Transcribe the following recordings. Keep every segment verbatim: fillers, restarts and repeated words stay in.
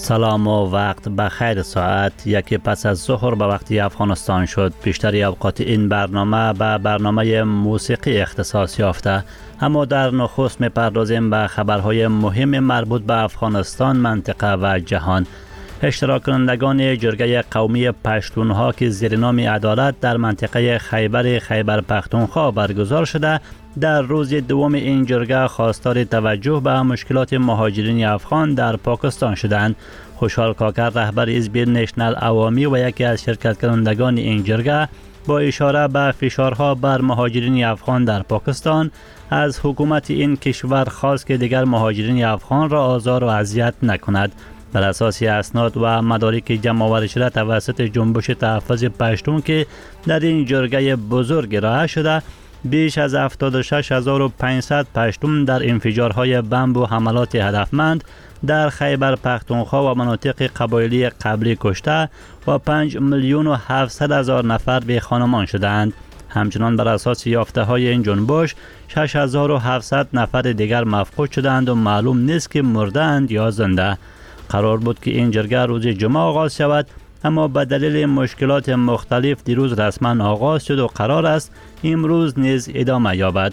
سلام و وقت بخیر. ساعت یکی پس از ظهر به وقت افغانستان شد. بیشتری اوقات این برنامه به برنامه موسیقی اختصاص یافته، اما در نخست می‌پردازیم به خبرهای مهم مربوط به افغانستان، منطقه و جهان. اشتراک کنندگان جرگه قومی پشتونها که زیر نام عدالت در منطقه خیبر خیبر پختونخوا برگزار شده، در روز دوم این جرگه خواستار توجه به مشکلات مهاجرین افغان در پاکستان شدند. خوشحال کاکر، رهبر حزب نشنل عوامی و یکی از شرکت کنندگان این جرگه، با اشاره به فشارها بر مهاجرین افغان در پاکستان از حکومت این کشور خواست که دیگر مهاجرین افغان را آزار و اذیت نکند. بر اساس اسناد و مدارک جمع‌آوری شده توسط جنبش تحفظ پشتون که در این جرگه بزرگ ارائه شده، بیش از هفتاد و شش هزار و پانصد پشتون در انفجارهای بمب و حملات هدفمند در خیبر پختونخوا و مناطق قبایلی قبلی کشته و پنج میلیون و هفتصد هزار نفر به خانمان شدند. همچنان بر اساس یافته های این جنبش شش هزار و هفتصد نفر دیگر مفقود شدند و معلوم نیست که مردند یا زنده. قرار بود که این جرگه روز جمعه آغاز شود، اما به دلیل مشکلات مختلف دیروز رسما آغاز شد و قرار است امروز نیز ادامه یابد.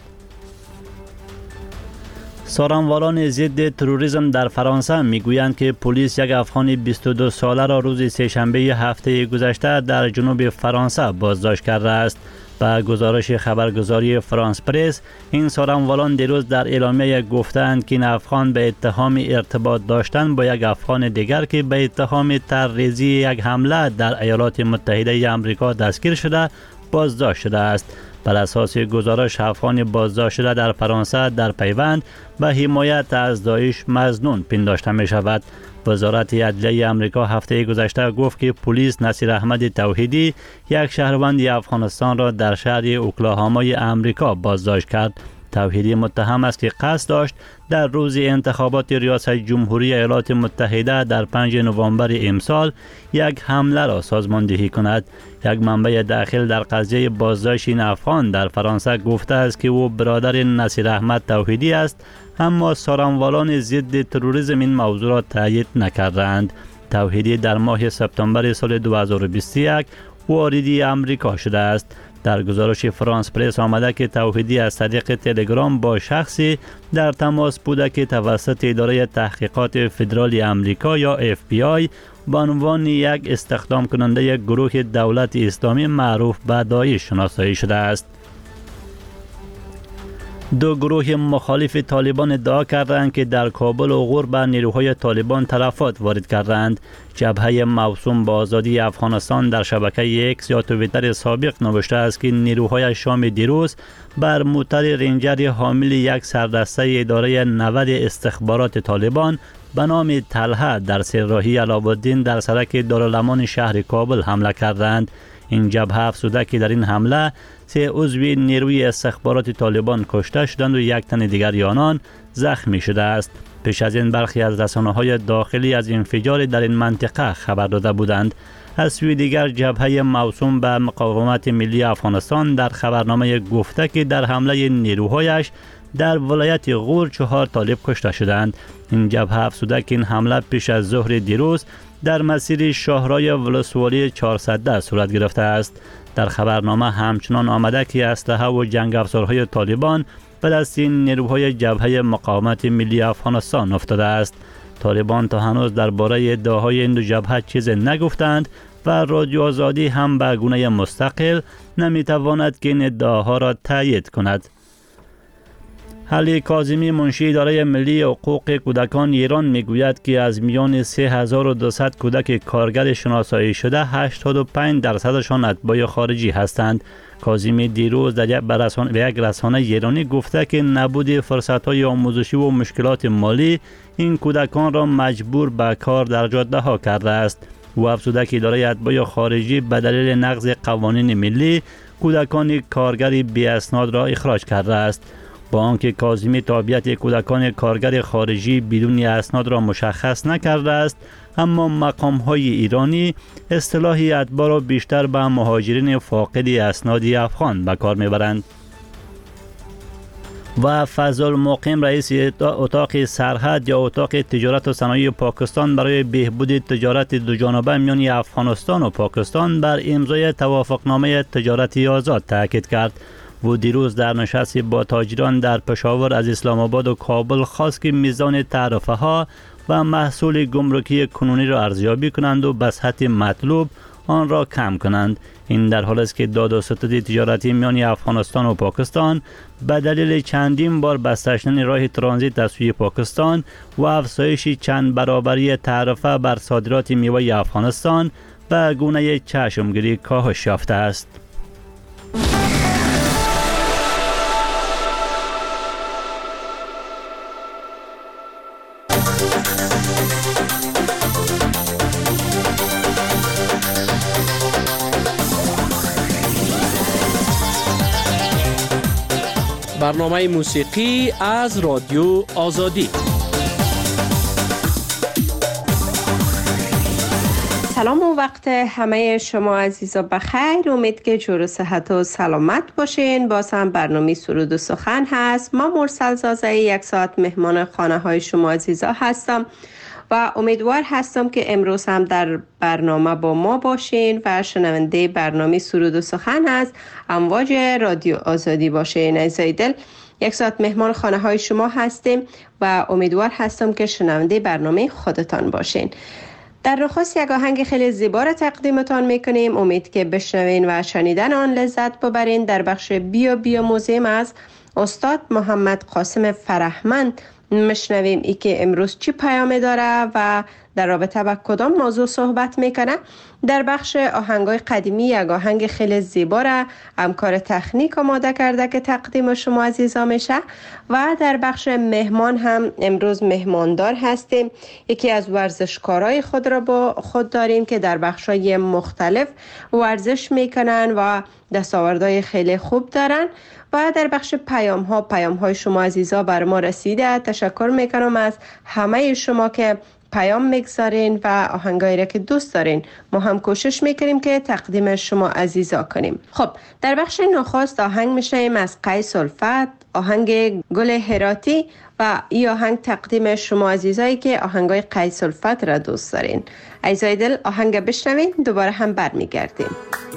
سارنوالان ضد تروریسم در فرانسه میگویند که پلیس یک افغان بیست و دو ساله را روز سه‌شنبه هفته گذشته در جنوب فرانسه بازداشت کرده است. با گزارش خبرگزاری فرانس پرس، این سارنوالان دیروز در اعلامیه گفتند که این افغان به اتهام ارتباط داشتن با یک افغان دیگر که به اتهام طرح‌ریزی یک حمله در ایالات متحده آمریکا دستگیر شده بازداشت شده است. بر اساس گزارش، افغان بازداشت شده در فرانسه در پیوند و حمایت از داعش مظنون پنداشته می شود. وزارت عدلیه آمریکا هفته گذشته گفت که پلیس نصیر احمد توحیدی، یک شهروند افغانستان را در شهر اوکلاهامای آمریکا بازداشت کرد. توحیدی متهم است که قصد داشت در روز انتخابات ریاست جمهوری ایالات متحده در پنج نوامبر امسال یک حمله را سازماندهی کند. یک منبع داخل در قضیه بازداشت این افغان در فرانسه گفته است که او برادر نصیر احمد توحیدی است، اما سارنوالان ضد تروریسم این موضوع را تایید نکردند. توحیدی در ماه سپتامبر سال دو هزار و بیست و یک وارد امریکا شده است. در گزارش فرانس پرس آمده که توحیدی از طریق تلگرام با شخصی در تماس بوده که توسط اداره تحقیقات فدرال آمریکا یا اف بی آی به عنوان یک استخدام کننده گروه دولت اسلامی معروف به داعش شناسایی شده است. دو گروه مخالف طالبان ادعا کردند که در کابل و غور به نیروهای طالبان تلفات وارد کردند. جبهه موسوم به آزادی افغانستان در شبکه اکس یا توییتر سابق نوشته است که نیروهای شام دیروز بر موتر رنجر حامل یک سردسته اداره نود استخبارات طالبان به نام طلحه در سرراهی علاءالدین در سرک دارالامان شهر کابل حمله کردند. این جبهه افزوده که در این حمله سه عضو نیروی استخبارات طالبان کشته شدند و یک تن دیگر آنان زخمی شده است. پیش از این برخی از رسانه‌های داخلی از انفجار در این منطقه خبر داده بودند. از سوی دیگر جبهه موسوم به مقاومت ملی افغانستان در خبرنامه گفته که در حمله نیروهایش در ولایت غور چهار طالب کشته شدند. این جبهه افزوده که این حمله پیش از ظهر دیروز در مسیر شاهرای ولسوالی چهارصد صورت گرفته است. در خبرنامه همچنان آمده که اسلحه و جنگ افزارهای طالبان به دست این نیروهای جبهه مقاومت ملی افغانستان افتاده است. طالبان تا هنوز درباره ادعاهای این دو جبهه چیزی نگفتند و رادیو آزادی هم به گونه مستقل نمیتواند که این ادعاها را تایید کند. علی کاظمی، منشی اداره ملی حقوق کودکان ایران، میگوید که از میان سه هزار و دویست کودک کارگر شناسایی شده هشتاد و پنج درصدشان اتباع خارجی هستند. کاظمی دیروز در یک رسانه ایرانی گفته که نبود فرصت‌های آموزشی و مشکلات مالی این کودکان را مجبور به کار در جاده ها کرده است. او افزوده که اداره اتباع خارجی به دلیل نقض قوانین ملی کودکان کارگر بی اسناد را اخراج کرده است. با آنکه کاظمی تابعیت کودکان کارگر خارجی بدون اسناد را مشخص نکرده است، اما مقام‌های ایرانی اصطلاح اتباع را بیشتر به مهاجرین فاقد اسناد افغان به کار میبرند. و فضل مقیم رئیس اتاق سرحد یا اتاق تجارت و صنایع پاکستان برای بهبود تجارت دوجانبه میان افغانستان و پاکستان بر امضای توافقنامه تجارتی آزاد تاکید کرد. و دیروز در نشستی با تاجران در پشاور از اسلام آباد و کابل خواست که میزان تعرفه ها و محصول گمرکی کنونی را ارزیابی کنند و به سطح مطلوب آن را کم کنند. این در حالی است که داد و ستد تجارتی میان افغانستان و پاکستان به دلیل چندین بار بسته شدن راه ترانزیت از سوی پاکستان و افزایش چند برابری تعرفه بر صادرات میوه افغانستان به گونه چشمگیری کاهش یافته است. برنامه موسیقی از رادیو آزادی. سلام و وقت همه شما عزیزا بخیر. امید که جور و صحت و سلامت باشین. باز هم برنامه سرود و سخن هست. ما مرسل زازه یک ساعت مهمان خانه های شما عزیزا هستم و امیدوار هستم که امروز هم در برنامه با ما باشین و شنونده برنامه سرود و سخن از امواج رادیو آزادی باشین. عزیزای دل، یک ساعت مهمان خانه های شما هستیم و امیدوار هستم که شنونده برنامه خودتان باشین. در نخست یک آهنگ خیلی زیبا را تقدیمتان میکنیم. امید که بشنوین و شنیدن آن لذت ببرین. در بخش بیا بیا موزیم از استاد محمد قاسم فرهمند مشنویم ای که امروز چی پیام داره و در رابطه با کدام موضوع صحبت میکنه. در بخش آهنگای قدیمی یک آهنگ خیلی زیبا را همکار تکنیک آماده کرده که تقدیم شما عزیزا میشه. و در بخش مهمان هم امروز مهماندار هستیم. یکی از ورزشکارای خود را با خود داریم که در بخشای مختلف ورزش میکنن و دستاوردهای خیلی خوب دارن. و در بخش پیام ها پیام های شما عزیزا بر ما رسیده. تشکر میکنم از همه شما که پیام میگذارین و آهنگایی را که دوست دارین. ما هم کوشش میکنیم که تقدیم شما عزیزا کنیم. خب در بخش نخست آهنگ میشنیم از قیس الفت، آهنگ گل هراتی و این آهنگ تقدیم شما عزیزایی که آهنگای قیس الفت را دوست دارین. عزیزای دل، آهنگ بشنوین، دوباره هم برمیگردیم.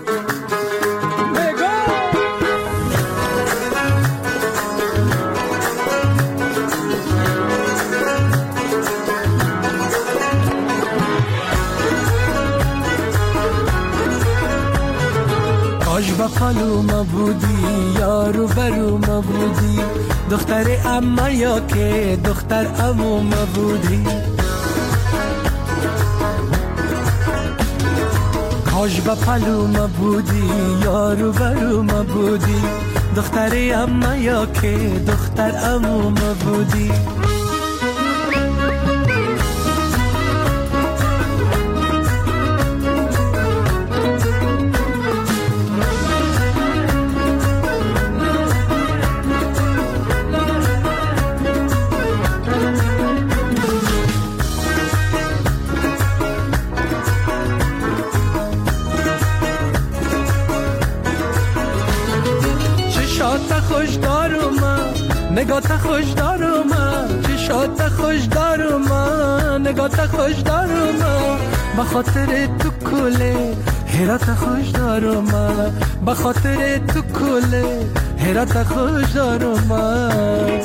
کاش با پالوما بودی، یارو بروما بودی، دختر اما یا که دختر عموما بودی. کاش با پالوما بودی، یارو بروما بودی، دختر اما یا که دختر عموما بودی. خوش دارم نگات خوش دارم چشات خوش دارم نگات خوش دارم به خاطر تو کله هرات خوش دارم به خاطر تو کله هرات خوش دارم.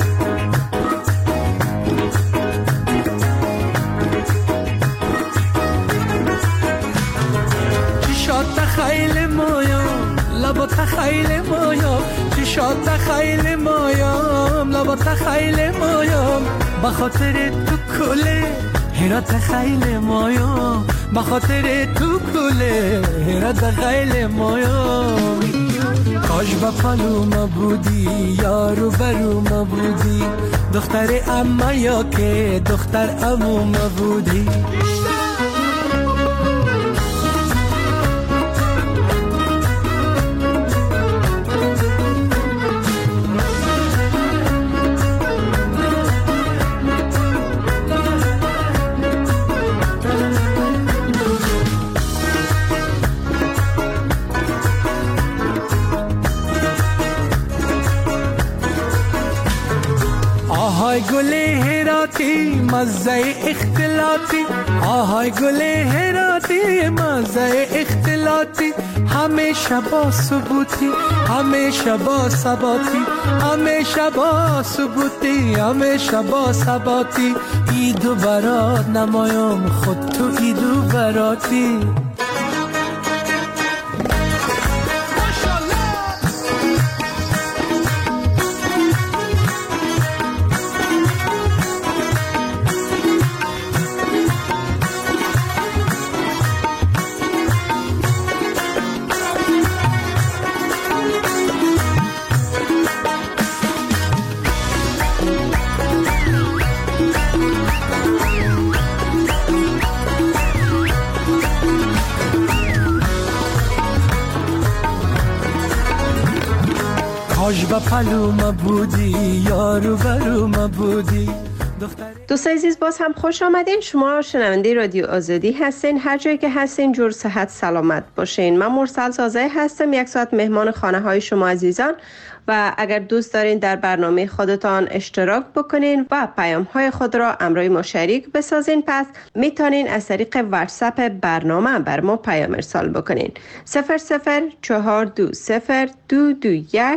چشات خیلی مایا لبات خیلی مایا چشات خیلی مایم لبات خیلی مایم به خاطر تو کله هرات خیلی مایم به خاطر تو کله هرات خیلی مایم. کاش با پالوما بودی یارو بروما بودی دختر اما یا که دختر عموما بودی. آهای گل هراتی مزه اختلاطی، آهای گل هراتی مزه اختلاطی، همیشه با ثبوتی همیشه با ثباتی، همیشه با ثبوتی همیشه با ثباتی، ایدو برات نمایم خود تو ایدو براتی. کاش با پلوم بودی یارو بروم بودی. دوستان عزیز باز هم خوش آمدین. شما شنونده رادیو آزادی هستین. هر جایی که هستین جور صحت سلامت باشین. من مرسل زازه هستم، یک ساعت مهمان خانه های شما عزیزان، و اگر دوست دارین در برنامه خودتان اشتراک بکنین و پیام های خود را امروی ما شریک بسازین، پس میتونین از طریق واتساپ برنامه بر ما پیام ارسال بکنین. صفر صفر چهار دو صفر دو دو یک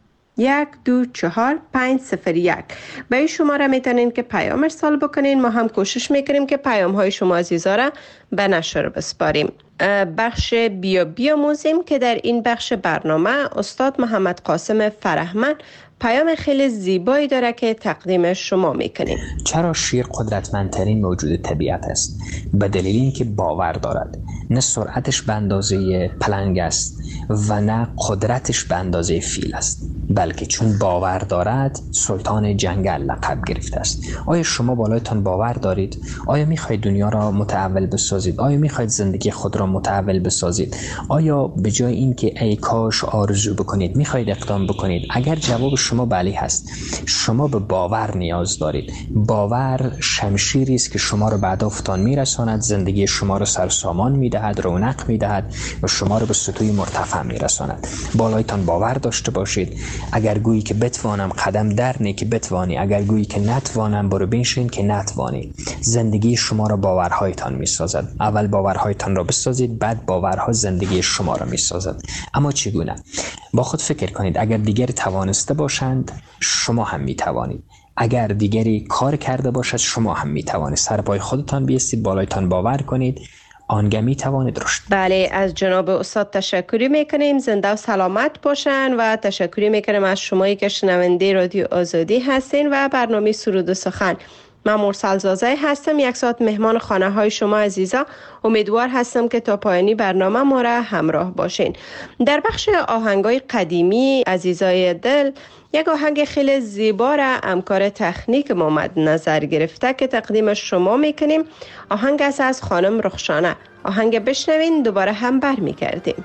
یک دو چهار پنج صفر یک. به این شماره میتونین که پیام ارسال بکنین. ما هم کوشش میکنیم که پیام های شما عزیزا را به نشر بسپاریم. بخش بیا بیاموزیم که در این بخش برنامه استاد محمد قاسم فرهمند پیام خیلی زیبایی داره که تقدیم شما میکنیم. چرا شیر قدرتمندترین موجود طبیعت است؟ به دلیل اینکه باور دارد. نه سرعتش به اندازه پلنگ است و نه قدرتش به اندازه فیل است، بلکه چون باور دارد سلطان جنگل لقب گرفته است. آیا شما بالایتان باور دارید؟ آیا میخواید دنیا را متحول بسازید؟ آیا میخواید زندگی خود را متحول بسازید؟ آیا به جای اینکه ای کاش آرزو بکنید میخواید اقدام بکنید؟ اگر جواب شما بله هست، شما به باور نیاز دارید. باور شمشیری است که شما را به هدفتان میرساند، زندگی شما را سرسامان میدهد، رونق میدهد و شما را به سطوح مرتفع میرساند. بالایتان باور داشته باشید. اگر گویی که بتوانم قدم در نه که بتوانی، اگر گویی که نتوانم برو بنشین که نتوانی. زندگی شما را باورهایتان میسازد. اول باورهایتان را بسازید، بعد باورها زندگی شما را میسازد. اما چگونه؟ با خود فکر کنید. اگر دیگری توانسته باشند شما هم میتوانید. اگر دیگری کار کرده باشد شما هم میتوانید. سر پای خودتان بیستید، بالایتان باور کنید، آنگه می توانید رشد. بله، از جناب استاد تشکری میکنیم. زنده و سلامت باشن و تشکری میکنیم از شمایی که شنونده رادیو آزادی هستین و برنامه سرود و سخن. من مرسل زازه هستم، یک ساعت مهمان خانه های شما عزیزا. امیدوار هستم که تا پایانی برنامه ما را همراه باشین. در بخش آهنگای قدیمی عزیزای دل، یک آهنگ خیلی زیبا را همکار تکنیک ما مد نظر گرفته که تقدیم شما میکنیم. آهنگ است از خانم رخشانه. آهنگ بشنوین، دوباره هم بر میگردیم.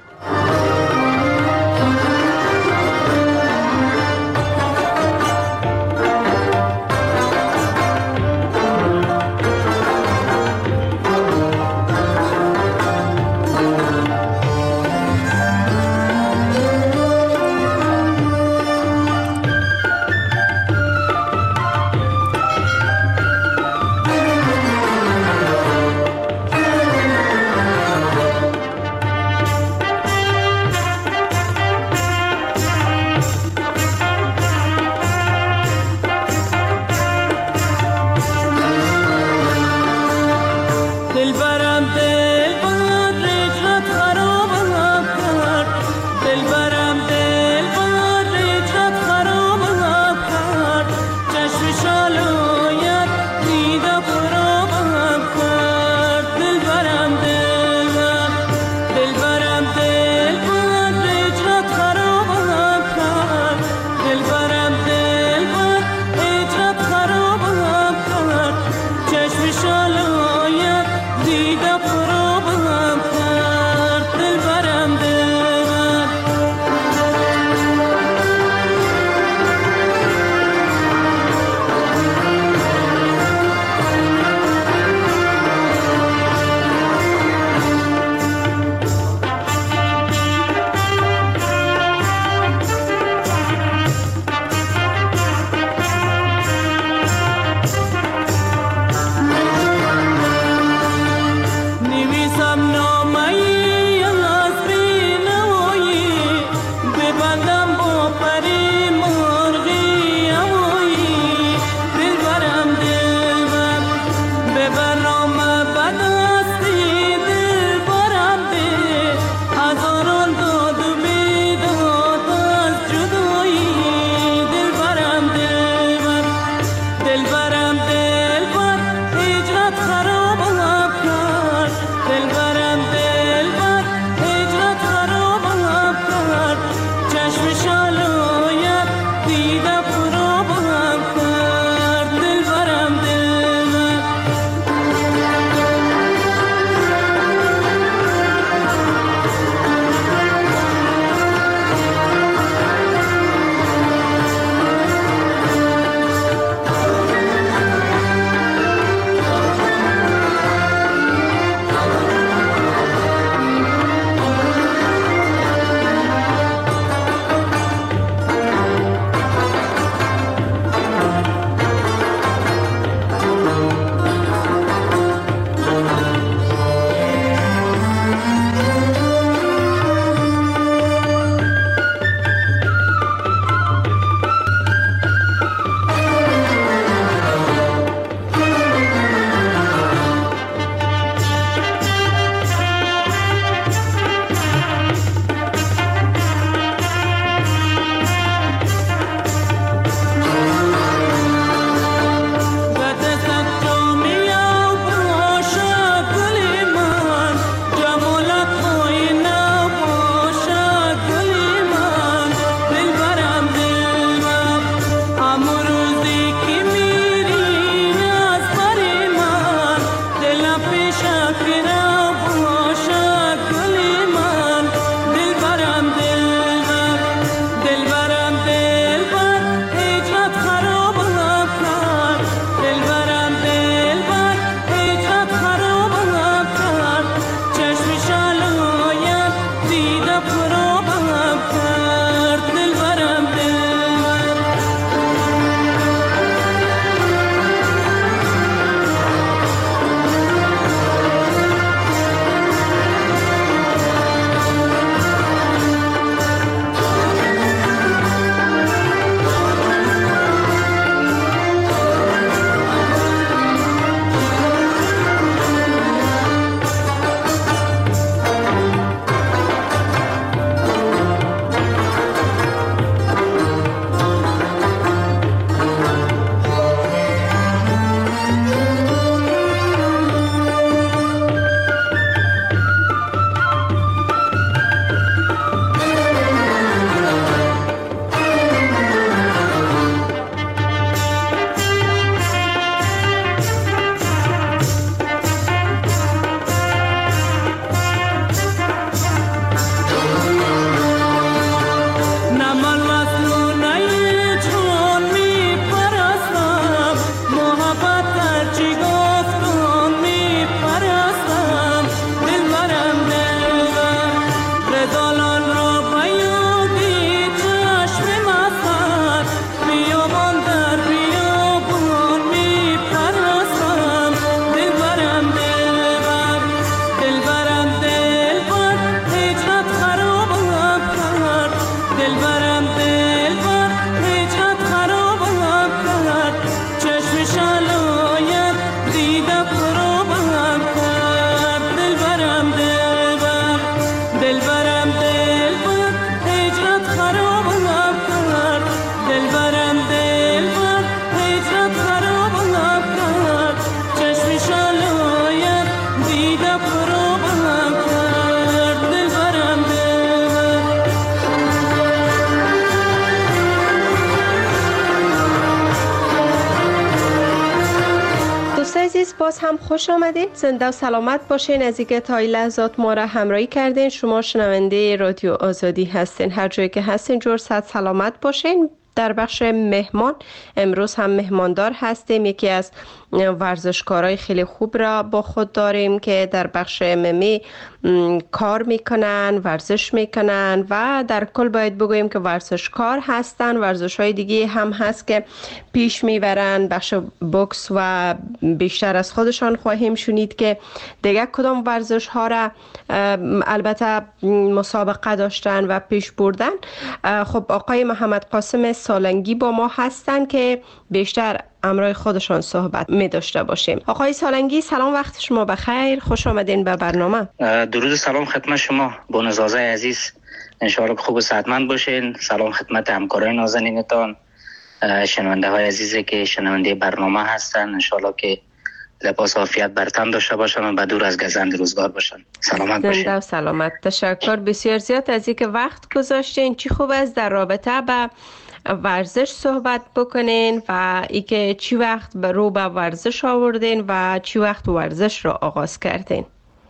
باز هم خوش آمدین. زنده و سلامت باشین. از اینکه تا این لحظات ما را همراهی کردین. شما شنونده رادیو آزادی هستین. هر جایی که هستین جور صد سلامت باشین. در بخش مهمان امروز هم مهماندار هستیم. یکی از ورزشکارای خیلی خوب را با خود داریم که در بخش ام ام ای کار میکنن، ورزش میکنن و در کل باید بگوییم که ورزشکار هستن. ورزش های دیگه هم هست که پیش میبرن، بخش بوکس و بیشتر از خودشان خواهیم شنید که دیگه کدام ورزش ها را البته مسابقه داشتن و پیش بردن. خب آقای محمد قاسم سالنگی با ما هستن که بیشتر امرای خودشان صحبت می داشته باشیم. آقای سالنگی سلام، وقت شما بخیر، خوش آمدین به برنامه. درود سلام خدمت شما بونزازه عزیز، انشاءالله خوب و صحتمند باشین. سلام خدمت همکارای نازنینتان، شنونده های عزیزی که شنونده برنامه هستن، انشاءالله که لباس عافیت بر تن داشته باشن و بدور از گزند روزگار باشن. سلامت باشین. زنده و سلامت. تشکر بسیار زیاد از اینکه وقت گذاشتین. چی خوب است در رابطه با ورزش صحبت بکنین و اینکه چی وقت به رو به ورزش آوردین و چی وقت ورزش را آغاز کردین.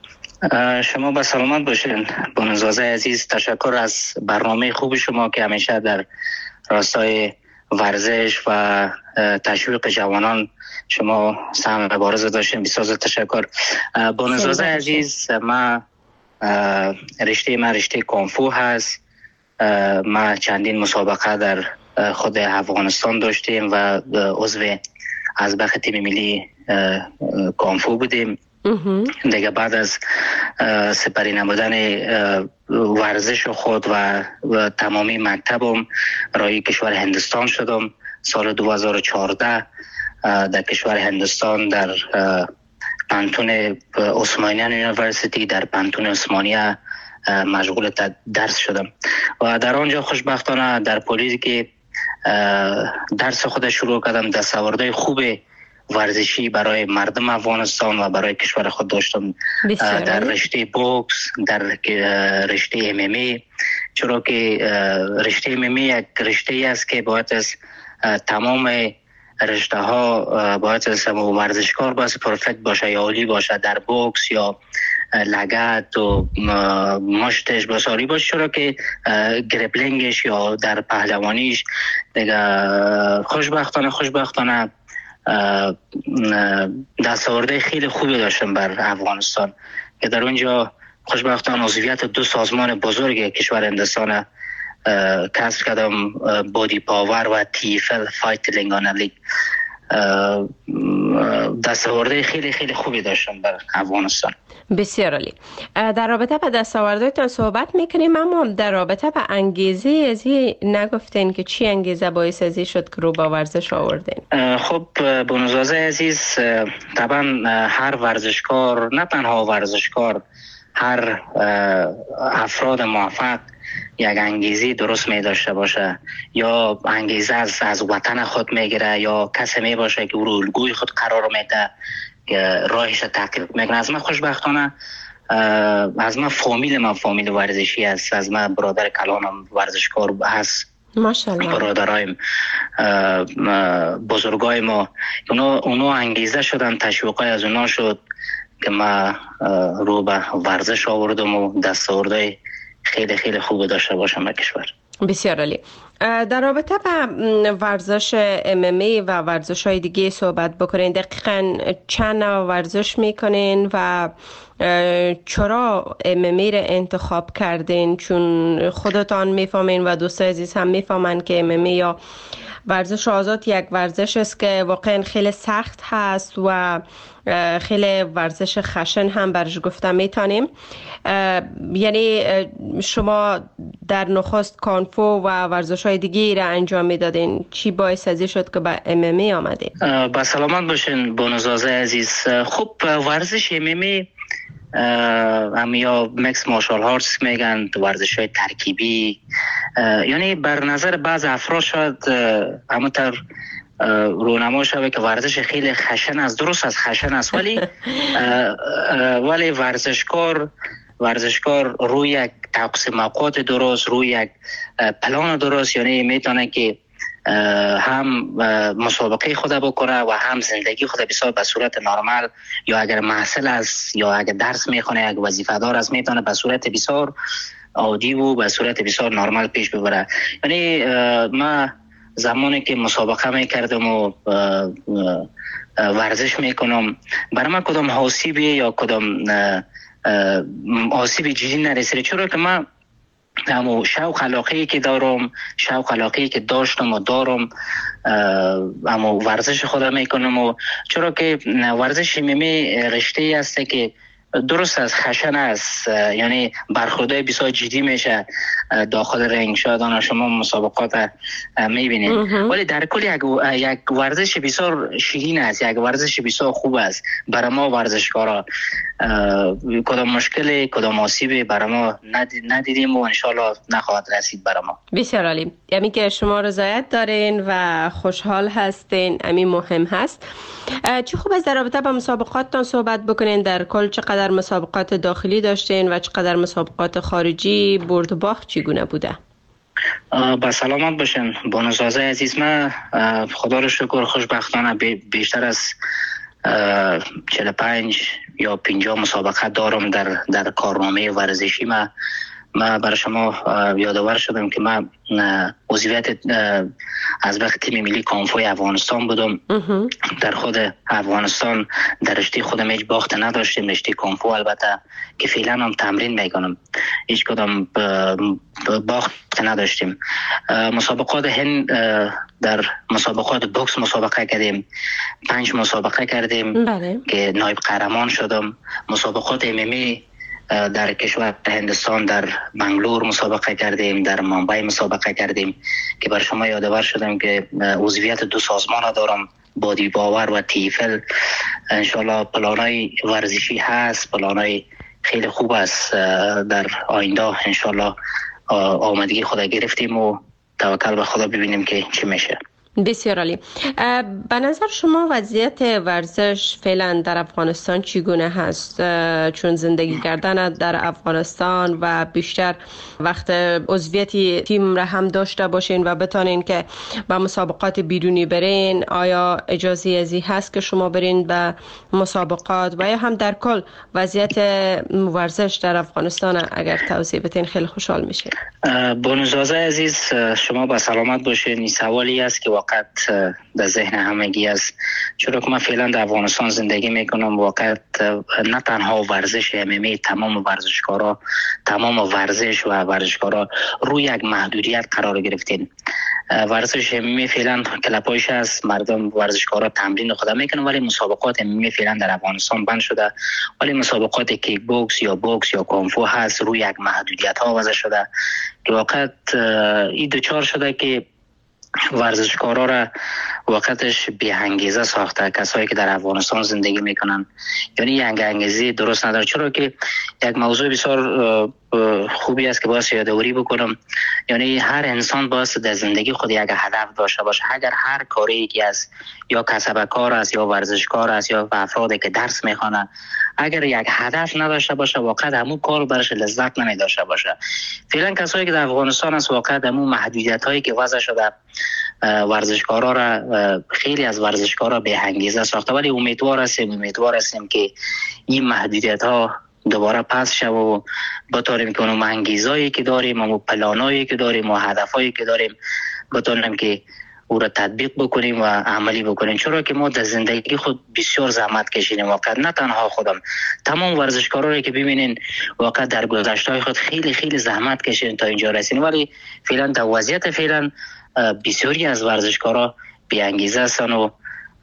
شما با سلامت باشین بانوزازه عزیز. تشکر از برنامه خوب شما که همیشه در راستای ورزش و تشویق جوانان شما سهم مبارزه داشتین. بسیار تشکر. بانوزازه عزیز، ما رشته ما رشته کونفو هست. ما چندین مسابقه در خود افغانستان داشتیم و عضو از بخ تیم ملی کونفو بودیم. دیگه بعد از سپری نمودن ورزش خود و, و تمامی مکتبم رای کشور هندوستان شدم. سال دو هزار و چهارده در کشور هندوستان در پانتون عثمانیان یونیورسیتی در پانتون عثمانیه مشغول درس شدم و در آنجا خوشبختانه در پلیس که درس خود شروع کردم، دستاوردهای خوب ورزشی برای مردم افغانستان و برای کشور خود داشتم. در رشته بوکس، در رشته ام ام ای، چرا که رشته ام ام ای یک رشته است که باید از تمام رشته ها باید از ورزشکار باید پرفکت باشه یا عالی باشه در بوکس یا لگت و مشتش بساری باشه، چرا که گریپلینگش یا در پهلوانیش دیگه خوشبختانه خوشبختانه دستاورده خیلی خوبی داشتم بر افغانستان که در اونجا خوشبختانه عضویت دو سازمان بزرگ کشور هندوستان کسب کردم، بادی پاور و تیفل فایت تلنگانه لیگ. دستاورده خیلی خیلی خوبی داشتم بر افغانستان. بسیار عالی. در رابطه با دستاوردهایتان صحبت میکنیم، اما در رابطه با انگیزه از این نگفتین که چی انگیزه باعث ازی شد که رو با ورزش آوردین؟ خب بونوزازه عزیز، طبعا هر ورزشکار، نه تنها ورزشکار، هر افراد موفق یک انگیزه درست می داشته باشه، یا انگیزه از, از وطن خود میگیره، یا کسی می باشه که او رو الگوی خود قرار میده که راهش تحقیق میکنه. از من خوشبختانه از من فامیل من فامیل ورزشی است. از من برادر کلانم ورزشکار هست، ماشاءالله. برادرایم بزرگای ما اونا اونا انگیزه شدن، تشویقای از اونا شد که ما رو به ورزش آوردم و دستاوردهای خیلی خیلی خوب داشته باشم به کشور. بسیار عالی. در رابطه با ورزش ام ام ای و ورزش های دیگه صحبت بکنین. دقیقاً چند نوع ورزش میکنین و چرا ام ام ای را انتخاب کردین؟ چون خودتان میفهمین و دوستای عزیز هم میفهمن که ام ام ای یا ورزش آزاد یک ورزش است که واقعا خیلی سخت هست و خیلی ورزش خشن هم برش گفته میتونیم. یعنی شما در نخست کانفو و ورزش های دیگه را انجام میدادین، چی باعث ازی شد که به ام ام ای آمدین؟ با سلامت باشین بانوزازه عزیز. خب ورزش ام ام ای هم یا مکس مارشال آرتس میگن، ورزش های ترکیبی، یعنی بر نظر بعض افراد شاید همونطور رونما شده که ورزش خیلی خشن است. درست است، خشن است، ولی ولی ورزشکار ورزشکار روی یک تقسیم اوقات درست، روی یک پلان درست، یعنی میتونه که هم مسابقه خود بکنه و هم زندگی خود بسیار به صورت نرمال، یا اگر محصل است یا اگر درس میخونه، اگر وظیفه دار است، میتونه به صورت بسیار عادی و به صورت بسیار نرمال پیش ببره. یعنی ما زمانی که مسابقه میکردم و ورزش میکنم، برای من کدام آسیبی یا کدام آسیب جدی نرسید، چرا که من همو شوق علاقه‌ای که دارم، شوق علاقه‌ای که داشتم و دارم، همو ورزش خودم میکنم. و چرا که ورزش میمی رشته است که درست از خشن است، یعنی برخوردهای بسیار جدی میشه داخل رنگ. شاید آن شما مسابقات میبینید، ولی در کل یک یک ورزش بسیار شیرین است، یک ورزش بسیار خوب است برای ما ورزشکارا. کدام مشکل کدام آسیب برای ما ندیدیم و انشالله نخواهد رسید برای ما. بسیار عالی. یعنی که شما رضایت دارین و خوشحال هستین، همین مهم هست. چه خوب است در رابطه با مسابقاتتان صحبت بکنین. در کل چقدر مسابقات داخلی داشتین و چقدر مسابقات خارجی؟ برد و باخت چگونه بوده؟ با سلامت باشین بانوزازه عزیز. من خدا رو شکر خوشبختانه بیشتر از چهل و پنج یا پنجاه مسابقه دارم در در کارنامه ورزشی. ما ما برای شما یادآور شدم که من عضویت از وقت تیم ملی کانفوی افغانستان بودم. در خود افغانستان در رشته خودم هیچ باخت نداشتیم، رشته کانفو البته که فعلا هم تمرین میکنم، هیچ کدام باخت نداشتیم. مسابقات هند، در مسابقات بوکس مسابقه کردیم، پنج مسابقه کردیم بله. که نایب قهرمان شدم. مسابقات امیمی در کشور هندستان در بنگلور مسابقه کردیم، در ممبئی مسابقه کردیم که بر شما یادآور شدم که عضویت دو سازمان دارم، بادی باور و تیفل. انشالله پلانای ورزشی هست، پلانای خیلی خوب است. در آینده انشالله آمادگی خود گرفتیم و توکل به خدا ببینیم که چی میشه. بسیار عالی. به نظر شما وضعیت ورزش فعلا در افغانستان چگونه هست؟ چون زندگی کردن در افغانستان و بیشتر وقت عضویت تیم را هم داشته باشین و بتانین که به مسابقات بیرونی برین، آیا اجازه ازی هست که شما برین به مسابقات و یا هم در کل وضعیت ورزش در افغانستان اگر توضیح بدین خیلی خوشحال میشیم. بانوزازه عزیز، شما با سلامت باشین. این سوالی است که واقعا در ذهن همگی است، چرا که من فعلا در افغانستان زندگی میکنم. واقعا نه تنها ورزش امیمی، تمام ورزشکارا، تمام ورزش و ورزشکارا روی یک محدودیت قرار گرفتین. ورزش امیمی فعلا کلپایش است، مردم ورزشکارا تمرین خود میکنن، ولی مسابقات امیمی فعلا در افغانستان بند شده. ولی مسابقات کیک بوکس یا بوکس یا کونفو هست، روی یک محدودیت ها وضع شده که واقعا این دوچار شده که ورزشکارا را وقتش بی انگیزه ساخته. کسایی که در افغانستان زندگی میکنن یعنی یک انگیزه درست نداره. چرا که یک موضوع بسیار خوبی است که باید یادآوری بکنم، یعنی هر انسان باید در زندگی خود یک هدف داشته باشه. اگر هر کاری که است، یا کسب کار است یا ورزشکار است یا افرادی که درس میخوانند، اگر یک هدف نداشته باشه واقعا همون کار برش لذت نمی داشته باشه. فعلا کسایی که در افغانستان است واقعا همون محدودیت هایی که وضع شده ورزشکارا را، خیلی از ورزشکارا به انگیزه ساخته. ولی امیدوار هستیم امیدوار هستیم که این محدودیت ها دوباره پس شد و بتونیم که اون انگیزایی که داریم و پلانایی که داریم و هدفایی که داریم بتونیم که او را تطبیق بکنیم و عملی بکنیم. چرا که ما در زندگی خود بسیار زحمت کشیدیم. واقعا نه تنها خودم، تمام ورزشکارایی که ببینین واقعا در گذشته خود خیلی خیلی زحمت کشیدن تا اینجا رسیدیم. ولی فعلا در وضعیت فعلا بسیاری از ورزشکارا بی انگیزه هستن و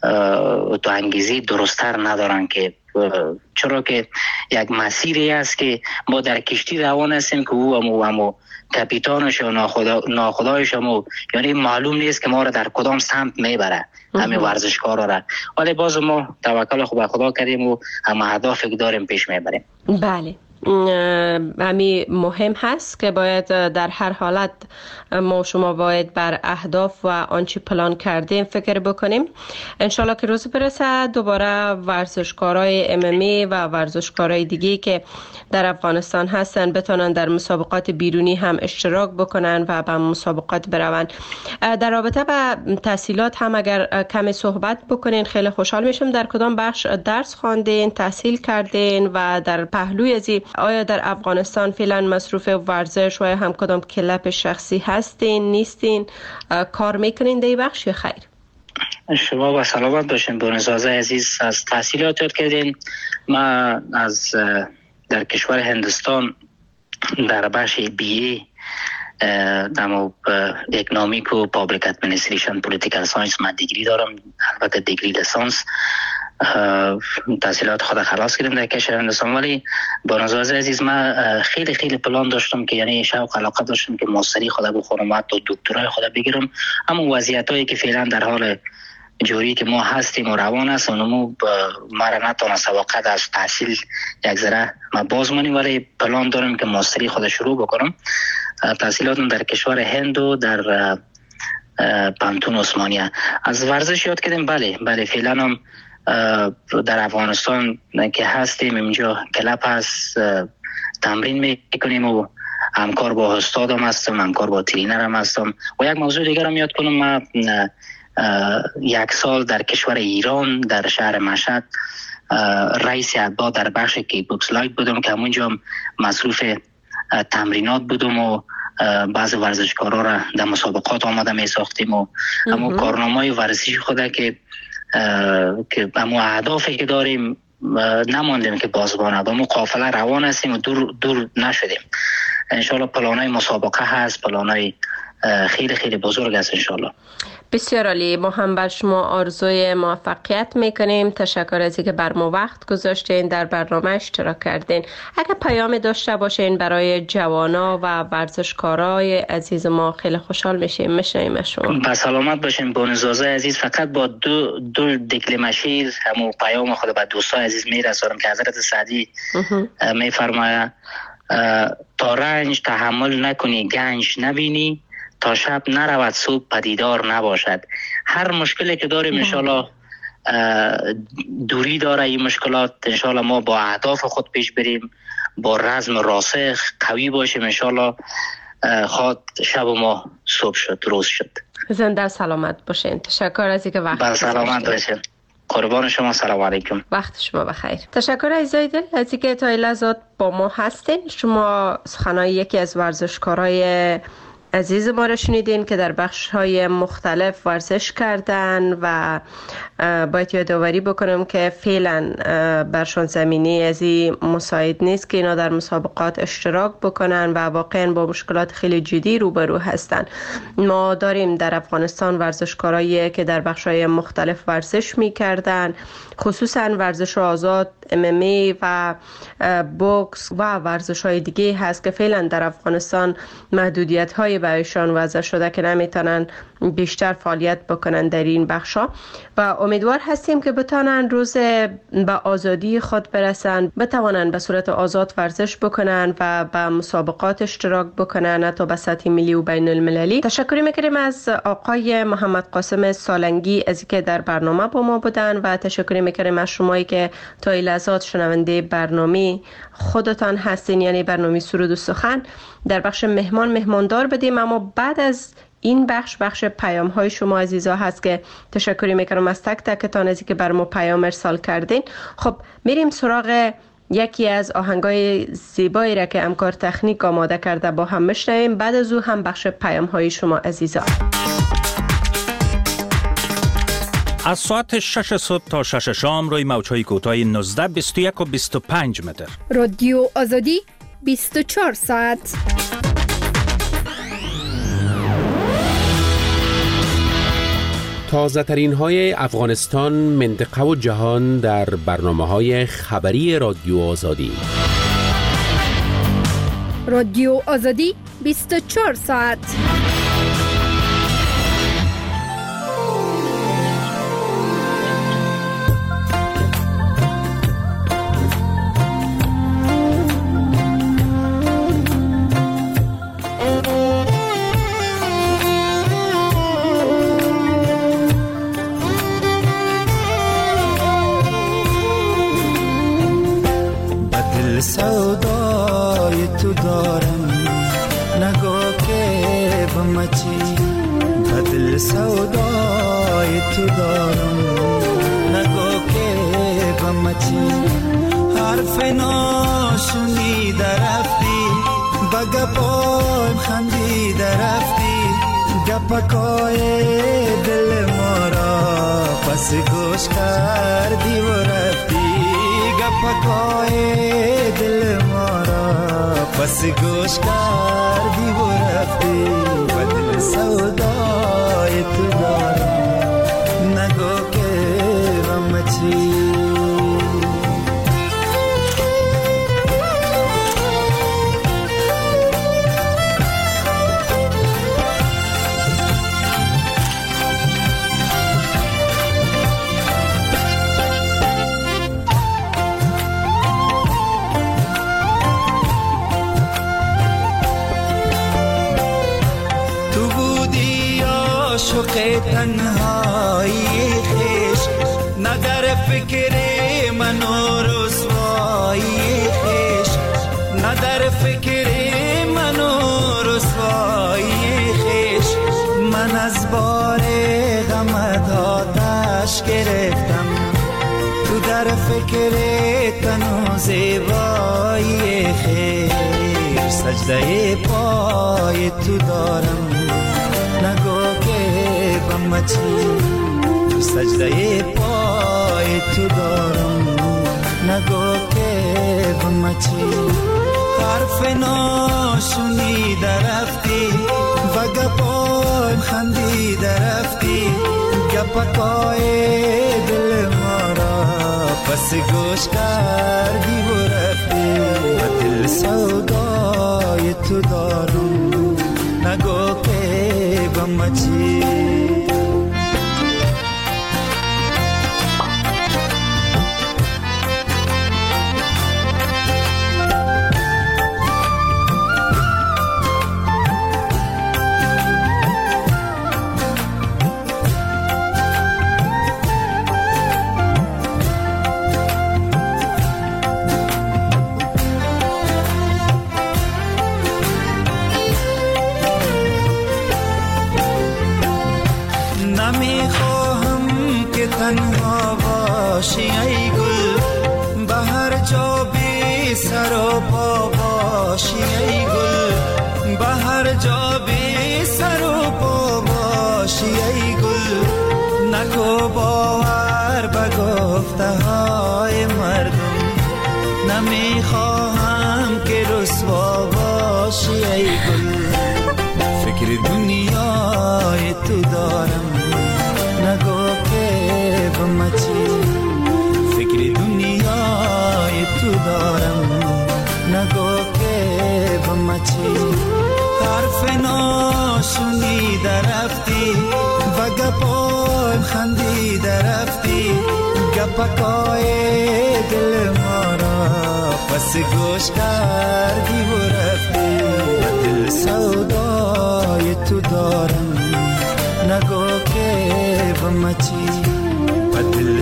تو انگیزه درست‌تر ندارن، که چرا که یک مسیری است که ما در کشتی روان هستیم که او همو همو کپیتانش و ناخدا ناخدایش همو، یعنی معلوم نیست که ما را در کدام سمت میبره همین ورزشکارا را. ولی باز ما توکل خود به خدا کردیم و هم اهدافی که داریم پیش میبریم. بله همی مهم هست که باید در هر حالت ما شما باید بر اهداف و آنچه پلان کردیم فکر بکنیم. انشالله که روز برسه دوباره ورزشکارای ام ام ای و ورزشکارای دیگه که در افغانستان هستن بتونن در مسابقات بیرونی هم اشتراک بکنن و به مسابقات برون. در رابطه با تحصیلات هم اگر کمی صحبت بکنین خیلی خوشحال میشم. در کدام بخش درس خواندین، تحصیل کردین و در پهلوی ازی آیا در افغانستان فعلا مصروف ورزش و هم کدام کلب شخصی هستین نیستین، کار میکنین در بخش یا خیر؟ شما با سلامت باشین. بونزازه عزیز از تحصیلات یاد کردین. ما از در کشور هندوستان در بخش بی ای دمو اکنامیک و پابلیک ادمنستریشن پولیتیکال ساینس من دیگری دارم، البته دیگری لیسانس. تحصیلات خود خلاص کردم در کشور هندوستان، ولی بونزازه عزیز ما خیلی خیلی پلان داشتم که یعنی شوق علاقه داشتم که ماستری خود بخونم و حتی دکترای خود بگیرم. اما وضعیت هایی که فعلا در حال جوری که ما هستیم و روان است اونمو ما را نتونست وقت از تحصیل یک ذره ما باز مانیم، ولی پلان دارم که ماستری خود شروع بکنم. تحصیلاتم در کشور هند و در پانتون عثمانیه. از ورزش یاد کردیم. بله بله فعلا هم در افغانستان که هستیم اینجا کلب هست، تمرین میکنیم و همکار با استادم هستم، همکار با ترینرم هستم. و یک موضوع دیگر هم یاد کنم، ما یک سال در کشور ایران در شهر مشهد رئیس اتباع در بخش کیک بوکس لایت بودم که همونجا مصروف تمرینات بودم و بعض ورزشکارا را در مسابقات آماده می ساختیم و همون کارنامه ورزشی خود که که همون اهدافی که داریم نماندیم که بازبانه با همون قافله روان هستیم و دور دور نشدیم. انشالله پلانای مسابقه هست، پلانای خیلی خیلی بزرگ است انشالله. بسیار عالی. ما هم بر شما آرزوی موفقیت میکنیم. تشکر از اینکه بر ما وقت گذاشتین در برنامه اشتراک کردین. اگر پیام داشته باشین برای جوانا و ورزشکارای عزیز ما خیلی خوشحال میشیم. میشنویم شما. با سلامت باشین بونزازه عزیز. فقط با دو دو دکلمه شیر همو پیام خود به دوستای عزیز میرسونم که حضرت سعدی میفرماید تا رنج تحمل نکنی گنج نبینی، تا شب نرود صبح پدیدار نباشد. هر مشکلی که داریم انشالله دوری داره این مشکلات. انشالله ما با اهداف خود پیش بریم، با رزم راسخ قوی باشیم. انشالله خواد شب ما صبح شد، روز شد. زنده سلامت باشین. تشکر از اینکه وقت با سلامت باشین. قربان شما. سلام علیکم. وقت شما بخیر. تشکر عزیزای دل از اینکه تا این لحظات با ما هستین. شما سخنای یکی از ورزشکارای عزیز ما را شنیدین که در بخش های مختلف ورزش کردن و باید یادآوری بکنم که فعلا برشان زمینی از این مساعد نیست که اینا در مسابقات اشتراک بکنن و واقعا با مشکلات خیلی جدی روبرو هستن. ما داریم در افغانستان ورزشکارایی که در بخش های مختلف ورزش میکردن، خصوصا ورزش آزاد، ام ام ای و بوکس و ورزش های دیگه هست که فعلا در افغانستان محدودیت های برایشان وضع شده که نمیتونن بیشتر فعالیت بکنن در این بخشا و امیدوار هستیم که بتانن روز به آزادی خود برسن، بتوانن به صورت آزاد ورزش بکنن و به مسابقات اشتراک بکنن حتی به سطح ملی و بین المللی. تشکر میکنیم از آقای محمد قاسم سالنگی از اینکه در برنامه با ما بودن و تشکر میکنیم از شمایی که تا این لحظات شنونده برنامه خودتان هستین، یعنی برنامه سرود و سخن. در بخش مهمان مهماندار بدیم، اما بعد از این بخش بخش پیام های شما عزیزا هست که تشکر میکنم از تک تکتان از اینکه بر ما پیام ارسال کردین. خب میریم سراغ یکی از آهنگای زیبایی را که امکار تکنیک آماده کرده با هم میشنویم. بعد از او هم بخش پیام های شما عزیزا. از ساعت شش صبح تا شش شام روی موج‌های کوتاه نوزده، بیست و یک و بیست و پنج متر. رادیو آزادی بیست و چهار ساعت. تازه ترین های افغانستان، منطقه و جهان در برنامه های خبری رادیو آزادی. رادیو آزادی بیست و چهار ساعت. دل سودای تو دارم، نگو که غم چی حرف ناشنیده رفتی، با گپایم خندیده رفتی، گپکای دل ما را پس گوش کردی و رفتی، گپکای دل ما را پس گوش کردی و رفتی، و دل سودای تو دارم، نگو که غم چی. عاشق تنهایی خیش، نه در فکر من و رسوایی خیش، نه در فکر من و رسوایی خیش، من از بار غمت آتش گرفتم، تو در فکر تن و زیبایی خیش، سجده پای تو دارم، نگو که غم چی، سجده پای تو دارم، نگو که غم چی، حرف ناشنیده رفتی، و گپایم خندیده رفتی، گپکای دل ما را پس گوش کردی و رفتی، و دل سودای تو دارم، نگو که غم چی. تنها باشی ای گل، به هر جا بی سر و پا باشی ای گل، به هر جا بی سر و پا باشی ای گل، نکو باور به گفته های مردم، نمیخواهم که رسوا باشی ای گل، فکر دنیای تو دارم، نگو که غم چی، فکر دنیای تو دارم، نگو که غم چی، حرف ناشنیده رفتی، و گپایم خندیده رفتی، گپکای دل ما را پس گوش کردی و رفتی، و دل سودای تو دارم، نگو که غم چی، و دل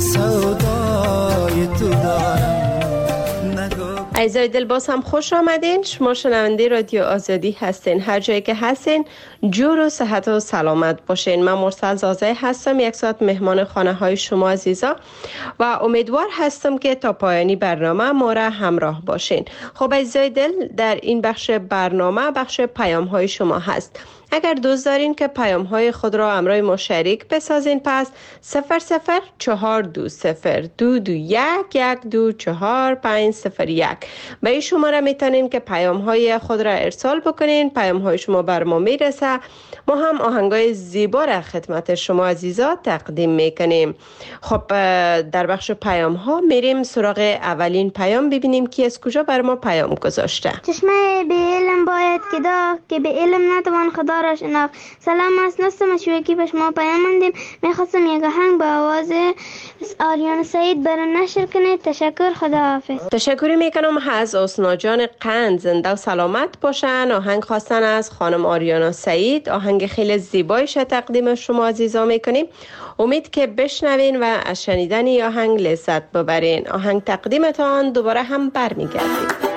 سودای تو دارم، نگو. عزیزای دل باز هم خوش آمدین. شما شنونده رادیو آزادی هستین، هر جایی که هستین جور و صحت و سلامت باشین. من مرسل زازه هستم، یک ساعت مهمان خانه های شما عزیزا و امیدوار هستم که تا پایانی برنامه ما را همراه باشین. خب عزیزای دل، در این بخش برنامه بخش پیام های شما هست. اگر دوست دارین که پیام های خود را همراه ما شریک بسازین، پس صفر صفر چهار دو صفر دو دو یک یک دو چهار پنج صفر یک به این شماره میتونین که پیام های خود را ارسال بکنین. پیام های شما بر ما میرسه، ما هم آهنگای زیبا را خدمت شما عزیزا تقدیم میکنیم. خب در بخش پیام ها میریم سراغ اولین پیام، ببینیم کی از کجا بر ما پیام گذاشته. چشمه به علم باید که دا که به علم نتوان خدا را شناخت. سلام، از نست مشوکی به شما پیام مندیم. میخواستم یک آهنگ با آواز آریانا سعید برای نشر کنید. تشکر، خدا حافظ. تشکری میکنم از اسنا جان قند، زنده و سلامت باشن. آهنگ خواستن از خانم آریانا سعید، آهنگ خیلی زیبایش تقدیم شما عزیزا میکنیم. امید که بشنوین و از شنیدن این آهنگ لذت ببرین. آهنگ تقدیمتان دوباره هم برمیگردیم.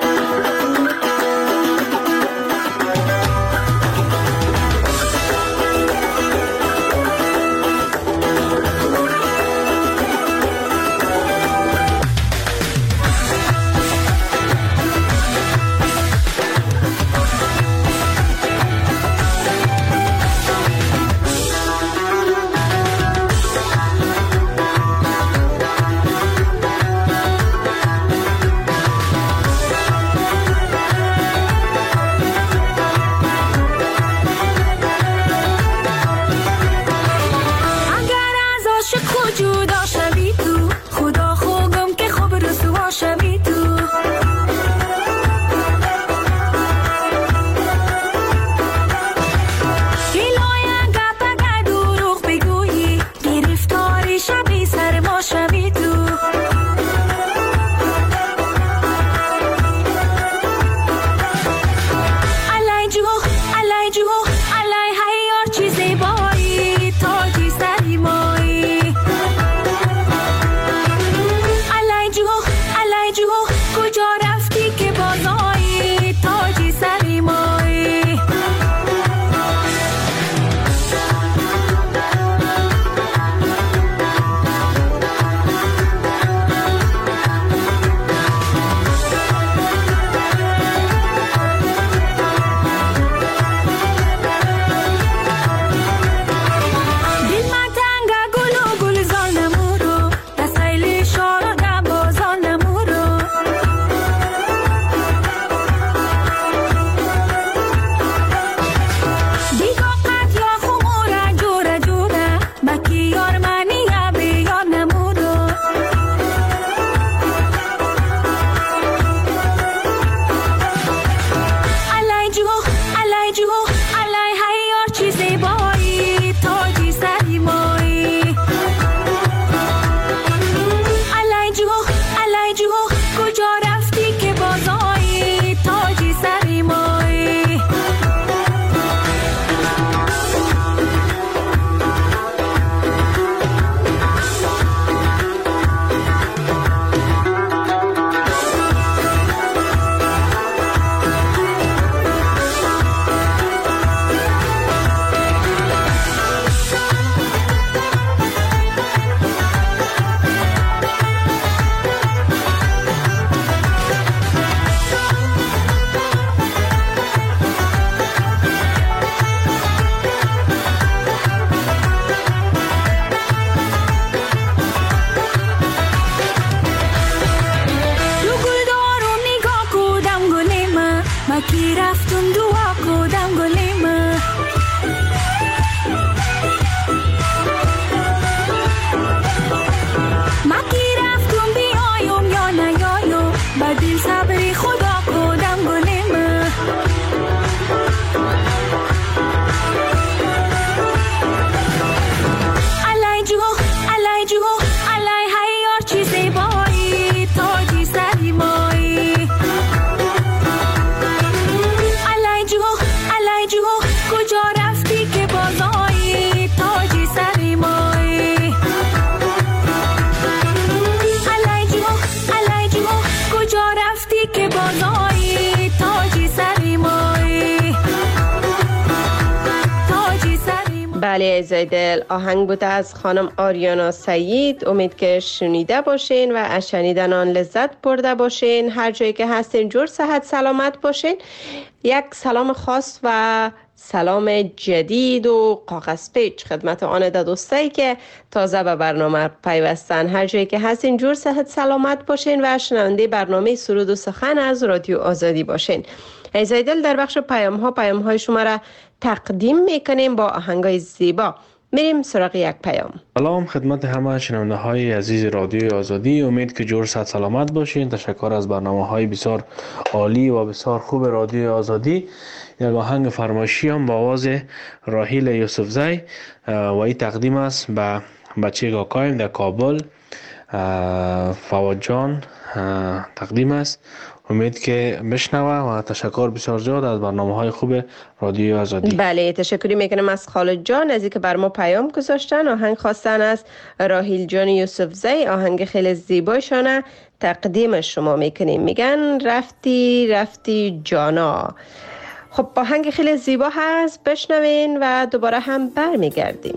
بله ایزای دل، آهنگ بوده از خانم آریانا سعید. امید که شنیده باشین و از شنیدن آن لذت برده باشین. هر جایی که هستین جور صحت سلامت باشین. یک سلام خاص و سلام جدید و کاغذ پیچ خدمت آن دوستایی که تازه به برنامه پیوستن. هر جایی که هستین جور صحت سلامت باشین و شنونده برنامه سرود و سخن از رادیو آزادی باشین. ایزای دل، در بخش پیام ها پیام های شما را تقدیم میکنیم با آهنگای زیبا. میریم سراغ یک پیام. سلام خدمت همه شنونده های عزیز رادیو آزادی. امید که جور صحت سلامت باشین. تشکر از برنامه های بسیار عالی و بسیار خوب رادیو آزادی. یک آهنگ فرمایشی هم با آواز راحیل یوسفزی و این تقدیم است به بچه کاکایم در کابل، فواد جان تقدیم است. امید که بشنوه و تشکر بسیار زیاد از برنامه های خوب رادیو آزادی. بله تشکری میکنم از خالد جان از اینکه بر ما پیام گذاشتن. آهنگ خواستن از راحیل جان یوسفزی، آهنگ خیلی زیبایشانه تقدیم شما میکنیم. میگن رفتی رفتی جانا. خب آهنگ خیلی زیبا هست، بشنوین و دوباره هم برمیگردیم.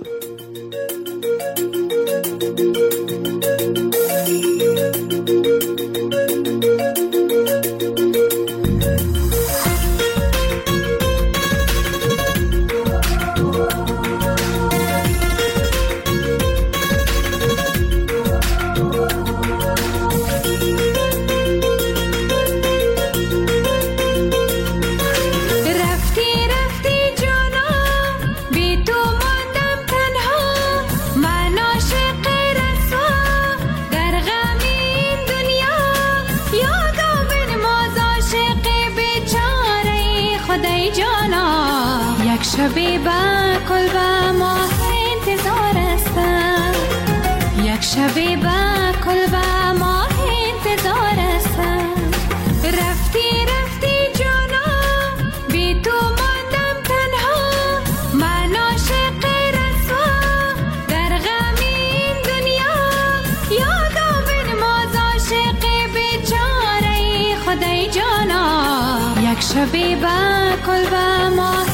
شبی با کل با ماه انتظار هستم، یک شبی با کل با ماه انتظار هستم. رفتی رفتی جانا بی تو ماندم تنها، من عاشق رسوا در غم این دنیا. یادم بنواز عاشق بیچاره خدای جانا، یک شبی با کل با ماه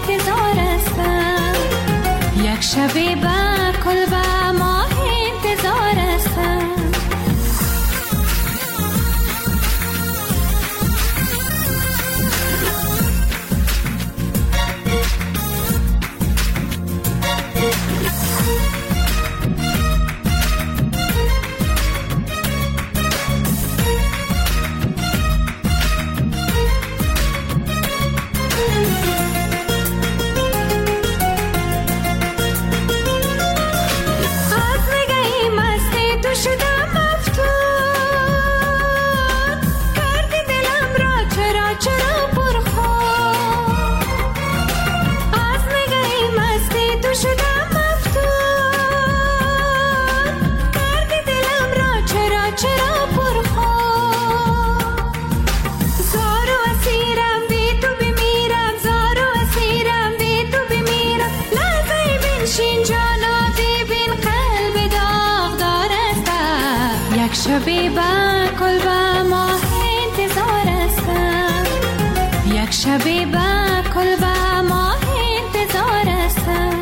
یک شبی با کل با ماه انتظار هستم. شبی با کل با ماه انتظار هستم، یک شبی با کل با ماه انتظار هستم.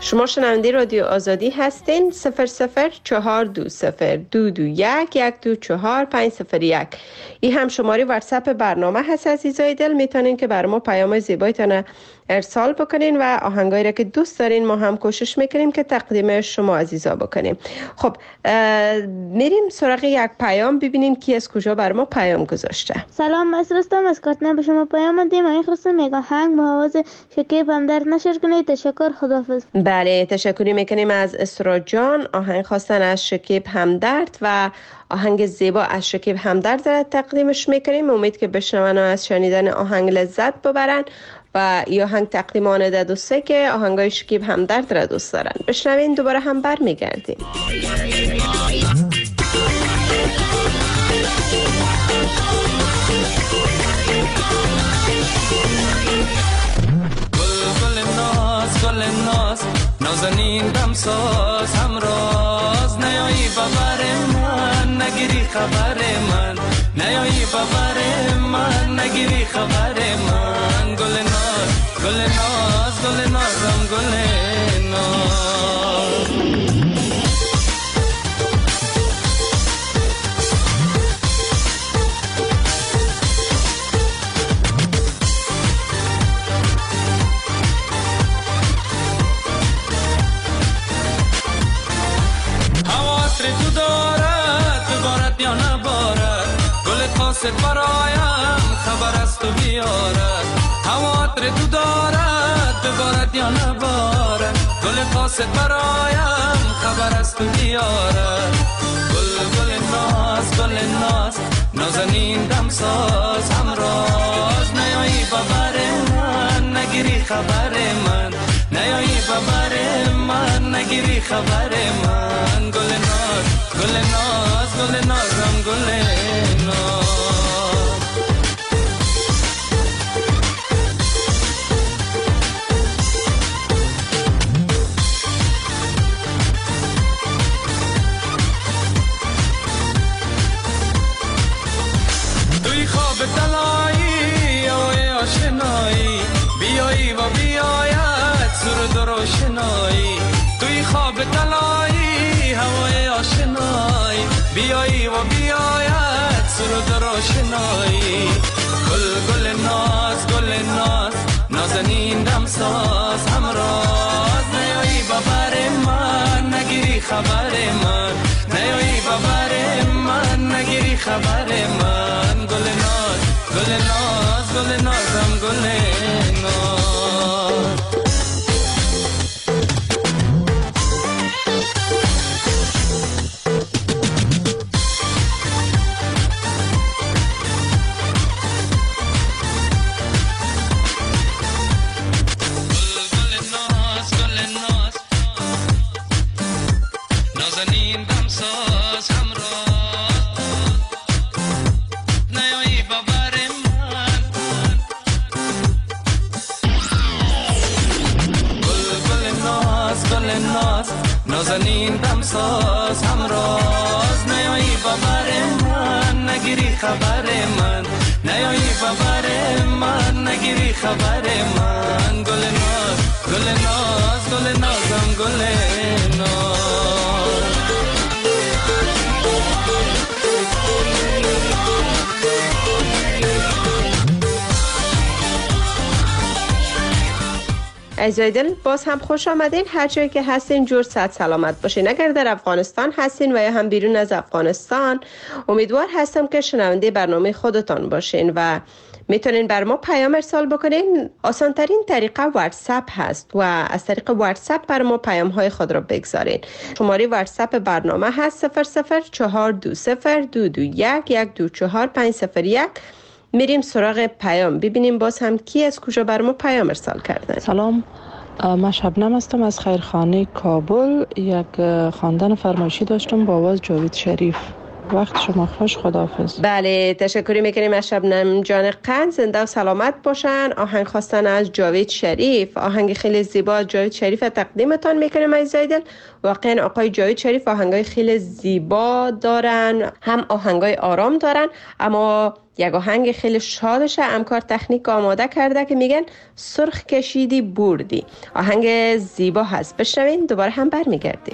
شما شنونده رادیو آزادی هستین. صفر صفر چهار دو صفر دو دو یک یک دو چهار پنج صفر یک. این هم شماره واتساپ برنامه هست. عزیزای دل میتونین که بر ما پیام زیبایتان ارسال بکنین و آهنگایی را که دوست دارین ما هم کوشش میکنیم که تقدیم شما عزیزا بکنیم. خب میریم سراغ یک پیام ببینیم کی از کجا بر ما پیام گذاشته. سلام، اسرستم از کاتنه به شما پیام دیم. این خواستم میگم هنگ با آواز شکیب همدرد نشر کنید. تشکر، خداحافظ. بله، تشکری میکنیم از اسرا جان. آهنگ خواستن از شکیب همدرد و آهنگ زیبا از شکیب همدرد را تقدیمش میکنیم. امید که بشنون و از شنیدن آهنگ لذت ببرن و یا آهنگ تقدیم آنده دوسته که آهنگای شکیب همدرد را دوست دارن. بشنوین دوباره هم بر میگردیم. گل ناز نازنین دمساز همراز نیایی ببر من نگیری خبر من نیایی ببر من نگیری خبر من گل ناز گل ناز گل نازم گل ناز تو دارد ببارد یا نبارد گل قاصد برایم خبر است و بیارد خواطر تو دارد ببارد یا نبارد گل قاصد برایم خبر است و بیارد گل گل ناز گل ناز نازنین دمساز همراز نیایی ببر من نگیری خبر من نیایی ببر من نگیری خبر من گل ناز گل ناز گل نازم گل ناز توی خواب طلایی و آشنایی بیایی و بیاید سرود و روشنایی توی خواب طلایی هوای آشنایی بیایی و بیاید سرود و روشنایی گل گل ناز گل ناز نازنین دمساز همراز نیایی ببر من نگیری خبر من نیایی ببر من نگیری خبر من گل ناز گل ناز گل نازم گل ناز نازنین دمساز همراز نیایی ببر من نگیری خبر من نیایی ببر من نگیری خبر من گل ناز گل ناز گل نازم گل ناز عزیزای دل باز هم خوش آمدین. هر جایی که هستین جور صحت سلامت باشین. اگر در افغانستان هستین و یا هم بیرون از افغانستان امیدوار هستم که شنونده برنامه خودتان باشین و میتونین بر ما پیام ارسال بکنین. آسان ترین طریقه واتساپ هست و از طریق واتساپ بر ما پیام های خود را بگذارین. شماره واتساپ برنامه هست صفر صفر چهار دو صفر دو دو یک یک دو چهار پنج صفر یک. میریم سراغ پیام ببینیم باز هم کی از کجا بر ما پیام ارسال کرده. سلام، من شبنم هستم از خیرخانه کابل. یک خواندن فرمایشی داشتم با آواز جاوید شریف. وقت شما خوش، خداحافظ. بله، تشکری میکنیم از شبنم جان قند. زنده و سلامت باشن. آهنگ خواستن از جاوید شریف، آهنگ خیلی زیبا از جاوید شریف تقدیمتان میکنیم عزیزای دل. واقعا آقای جاوید شریف آهنگای خیلی زیبا دارن، هم آهنگای آرام دارن، اما یک آهنگ خیلی شادش همکار تکنیک آماده کرده که میگن سرخ کشیدی بردی. آهنگ زیبا هست، بشنوین دوباره هم برمیگردیم.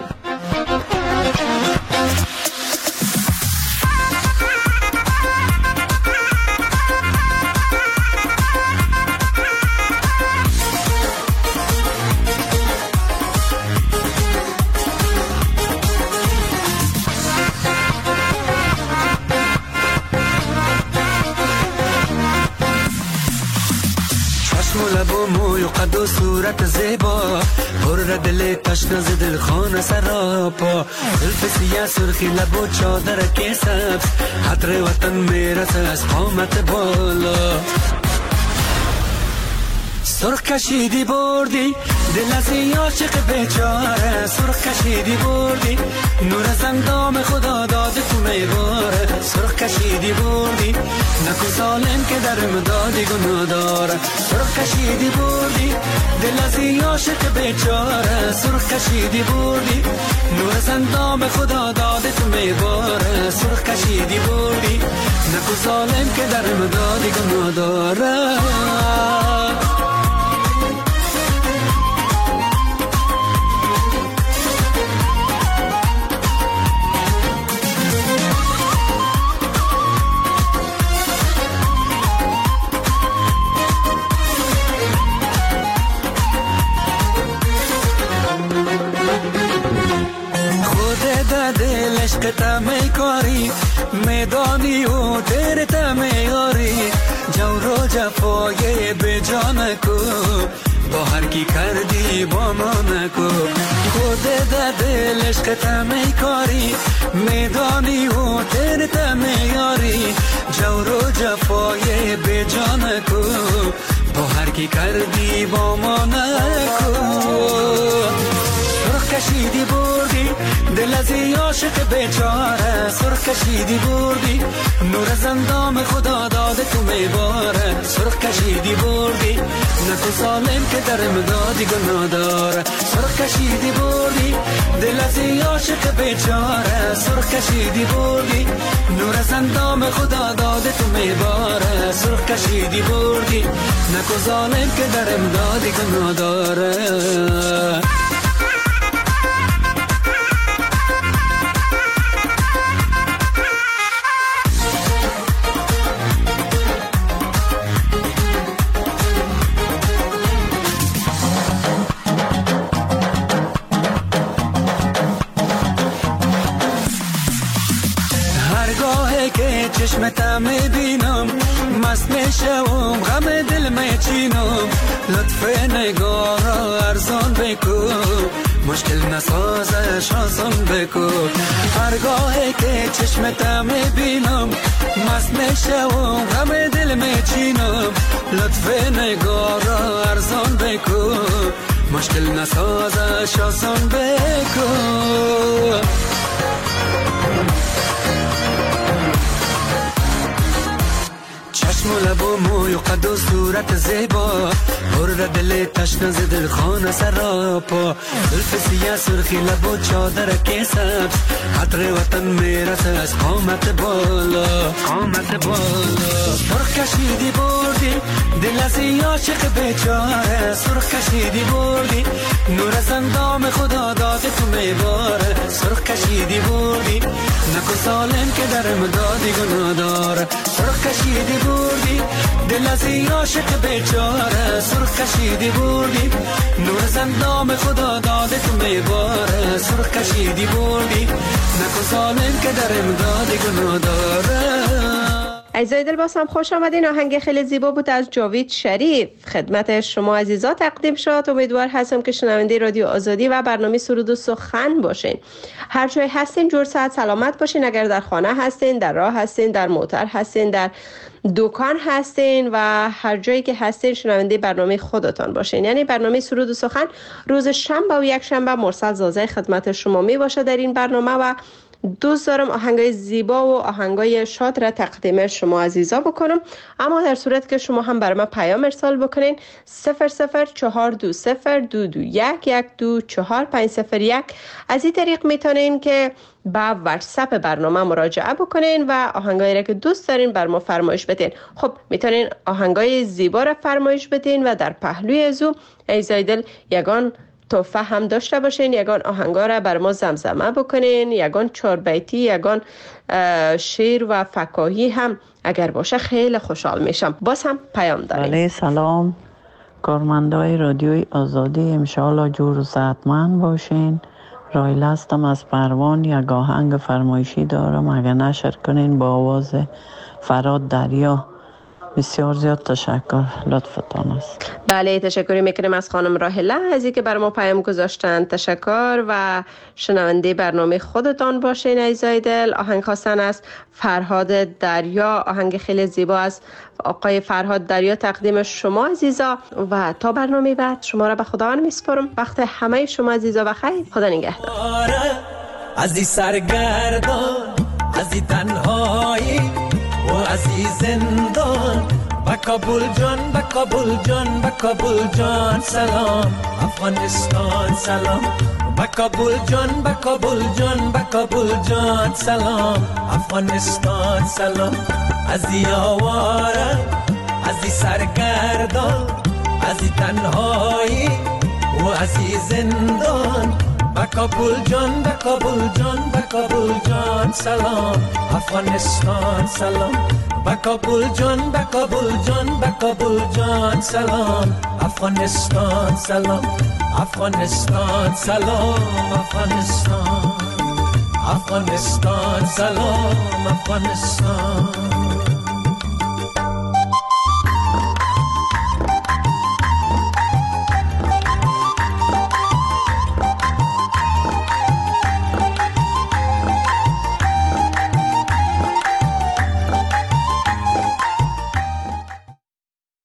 موی و قد و صورت زیبا پر دل تشنه ز دل خانه سراپا زلف سیاه سرخی لب و چادر که سبز عطر وطن میرسه از قامت بالا سرخ کشیدی بردی دل از این عاشق بیچاره سرخ کشیدی بردی نور از اندام خدا داده تو میباره سرخ کشیدی بردی نکو ظالم که در مدادی گناه داره سرخ کشیدی بردی دل از این عاشق بیچاره سرخ کشیدی بردی نور از اندام خدا داده تو میباره سرخ کشیدی بردی نکو ظالم که در مدادی گناه داره عشق تمی کاری میدانی و تیر تمی یاری جور و جفای به جان کو با هر کی کردی با ما نکو خود دل عشق تمی کاری میدانی و تیر تمی یاری جور و جفای به جان کو با هر کی کردی با ما نکو سرخ کشیدی بردی دل از این عاشق بیچاره سرخ کشیدی بردی نور از اندام خدا داده تو میباره سرخ کشیدی بردی نکو ظالم که در مدادی گناه داره سرخ کشیدی بردی دل از این عاشق بیچاره سرخ کشیدی بردی نور از اندام خدا داده تو میباره سرخ کشیدی بردی نکو ظالم که در مدادی گناه داره چشمتا میبینم مست میشم غم دل میچینم لطف نگارا ارزان بکو مشکل نسازش آسان بکو هرگاهی که چشمتا میبینم مست میشم غم دل میچینم لطف نگارا ارزان بکو مشکل نسازش آسان بکو چشم و لب و موی و قد و صورت زیبا پر دل تشنه ز دل خانه سراپا زلف سیاه سرخی لب و چادر که سبز عطر وطن میرسه از قامت بالا قامت بالا سرخ کشیدی بردی دل از این عاشق بیچاره سرخ کشیدی بردی نور از اندام خدا داده تو میباره سرخ کشیدی بردی نکو ظالم که در مدادی گناه داره سرخ کشیدی بردی دل از این عاشق بیچاره سرخ کشیدی بردی نور از اندام خدا داده تو میباره سرخ کشیدی بردی نکو ظالم که در مدادی گناه داره عزیزای دل باسم خوش آمدین. آهنگ خیلی زیبا بود از جاوید شریف خدمت شما عزیزا تقدیم شد. امیدوار هستم که شنونده رادیو آزادی و برنامه سرود و سخن باشین. هر جای هستین جور صحت سلامت باشین. اگر در خانه هستین، در راه هستین، در موتر هستین، در دکان هستین و هر جایی که هستین شنونده برنامه خودتان باشین. یعنی برنامه سرود و سخن روز شنبه و یک شنبه مرسل زازه خدمت شما می باشه در این برنامه و دوست دارم آهنگای زیبا و آهنگای شاد را تقدیم شما عزیزا بکنم، اما در صورت که شما هم برای ما پیام ارسال بکنین صفر صفر چهار دو صفر دو دو یک یک دو چهار پنج صفر یک. از این طریق میتونین که با واتساپ برنامه مراجعه بکنین و آهنگایی را که دوست دارین بر ما فرمایش بدین. خب میتونین آهنگای زیبا را فرمایش بدین و در پهلوی ازو ایزای دل یگان تحفه هم داشته باشین، یگان آهنگا را بر ما زمزمه بکنین، یگان چهار بیتی، یگان شعر و فکاهی هم اگر باشه خیلی خوشحال میشم. باز هم پیام داریم. بله سلام کارمندای رادیوی آزادی، انشاءالله جور و صحتمند باشین. رایل هستم از پروان، یک آهنگ فرمایشی دارم اگر نشر کنین با آواز فراد دریا. بسیار زیاد تشکر، لطفتان است. بله تشکری میکنیم از خانم راهله از اینکه بر ما پیام گذاشتن. تشکر و شنونده برنامه خودتان باشین عزیزای دل. آهنگ خواستن از فرهاد دریا، آهنگ خیلی زیبا از آقای فرهاد دریا تقدیم شما عزیزا و تا برنامه بعد شما را به خداوند میسپارم. وقت همه شما عزیزا بخیر، خدا نگهدار. از این سرگردان، از این تنهایی و از این زندان، با کابل جان، با کابل جان، با کابل جان سلام. افغانستان سلام. با کابل جان، با کابل جان، با کابل جان سلام. افغانستان سلام. از این آواره، از این سرگردان، از این تنهایی و از این زندان، با کابل جان، با کابل جان، با کابل جان سلام. افغانستان سلام. با کابل جان، با کابل جان، با کابل جان سلام. افغانستان سلام. افغانستان سلام. افغانستان. افغانستان سلام. افغانستان.